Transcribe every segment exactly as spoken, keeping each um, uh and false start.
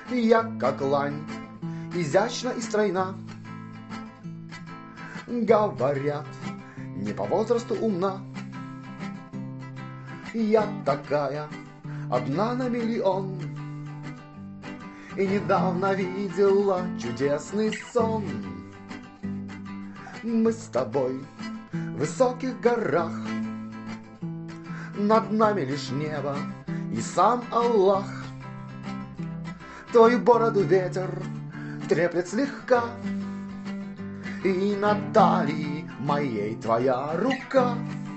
Я как лань, изящна и стройна. Говорят, не по возрасту умна. Я такая, одна на миллион. И недавно видела чудесный сон. Мы с тобой в высоких горах. Над нами лишь небо и сам Аллах. Твою бороду ветер треплет слегка, и на талии моей твоя рука.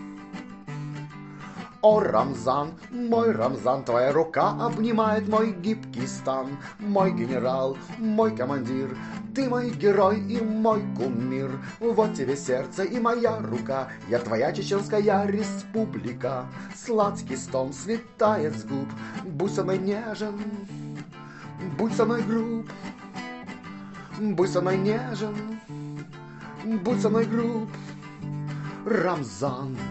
О, Рамзан, мой Рамзан, твоя рука обнимает мой гибкий стан. Мой генерал, мой командир, ты мой герой и мой кумир. Вот тебе сердце и моя рука, я твоя чеченская республика. Сладкий стон слетает с губ, будь со мной нежен, будь со мной груб. Будь со мной нежен, будь со мной груб, Рамзан.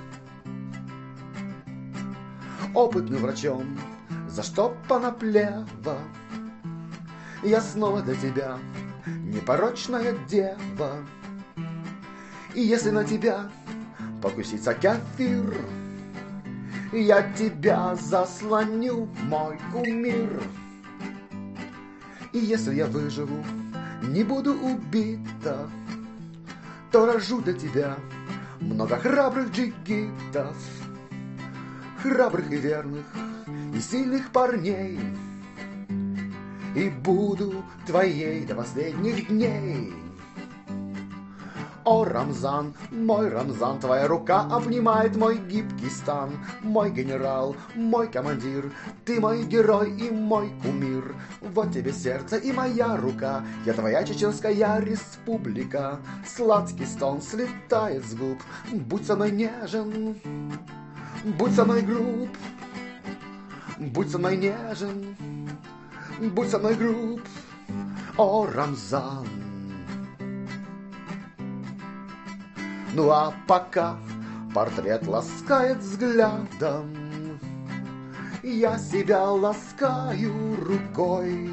Опытным врачом заштопана плева, я снова для тебя непорочная дева. И если на тебя покусится кефир, я тебя заслоню, мой кумир. И если я выживу, не буду убита, то рожу для тебя много храбрых джигитов, храбрых и верных, и сильных парней, и буду твоей до последних дней. О, Рамзан, мой Рамзан, твоя рука обнимает мой гибкий стан. Мой генерал, мой командир, ты мой герой и мой кумир. Вот тебе сердце и моя рука, я твоя чеченская республика. Сладкий стон слетает с губ, будь со мной нежен, будь со мной груб. Будь со мной нежен, будь со мной груб, о, Рамзан. Ну а пока портрет ласкает взглядом, я себя ласкаю рукой.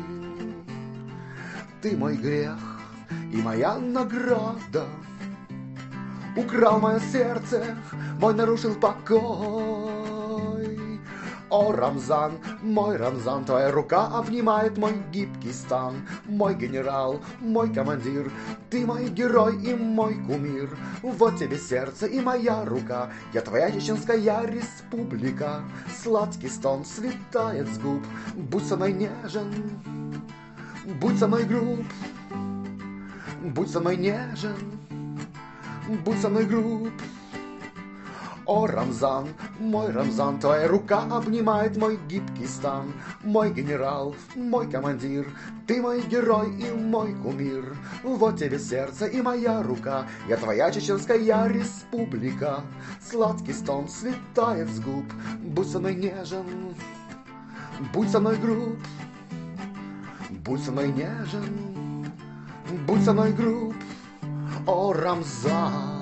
Ты мой грех и моя награда, украл мое сердце, мой нарушил покой. О, Рамзан, мой Рамзан, твоя рука обнимает мой гибкий стан. Мой генерал, мой командир, ты мой герой и мой кумир. Вот тебе сердце и моя рука, я твоя чеченская республика. Сладкий стон слетает с губ, будь со мной нежен, будь со мной груб. Будь со мной нежен, будь со мной груб. О, Рамзан, мой Рамзан, твоя рука обнимает мой гибкий стан. Мой генерал, мой командир, ты мой герой и мой кумир. Вот тебе сердце и моя рука, я твоя чеченская республика. Сладкий стон слетает с губ, будь со мной нежен, будь со мной груб. Будь со мной нежен, будь со мной груб, о, Рамзан.